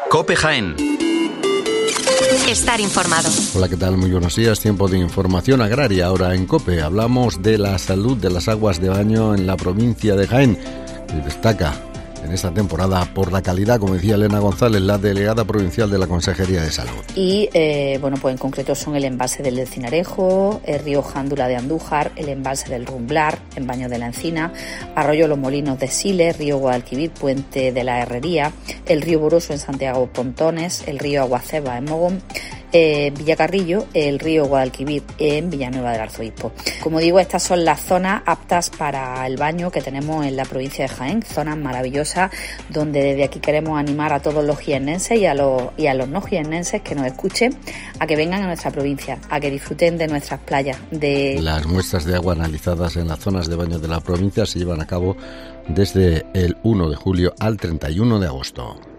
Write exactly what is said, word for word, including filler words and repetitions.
COPE Jaén. Estar informado. Hola, ¿qué tal? Muy buenos días. Tiempo de información agraria. Ahora en COPE hablamos de la salud de las aguas de baño en la provincia de Jaén. Y destaca en esta temporada por la calidad, como decía Elena González, la delegada provincial de la Consejería de Salud. Y, eh, bueno, pues en concreto son el embalse del Cinarejo, el río Jándula de Andújar, el embalse del Rumblar, en Baños de la Encina, Arroyo Los Molinos de Siles, río Guadalquivir, Puente de la Herrería, el río Boroso en Santiago Pontones, el río Aguaceba en Mogón, Eh, Villacarrillo, el río Guadalquivir en Villanueva del Arzobispo. Como digo, estas son las zonas aptas para el baño que tenemos en la provincia de Jaén, zonas maravillosas donde desde aquí queremos animar a todos los jiennenses y a los, y a los no jiennenses que nos escuchen a que vengan a nuestra provincia, a que disfruten de nuestras playas. De Las muestras de agua analizadas en las zonas de baño de la provincia se llevan a cabo desde el uno de julio al treinta y uno de agosto.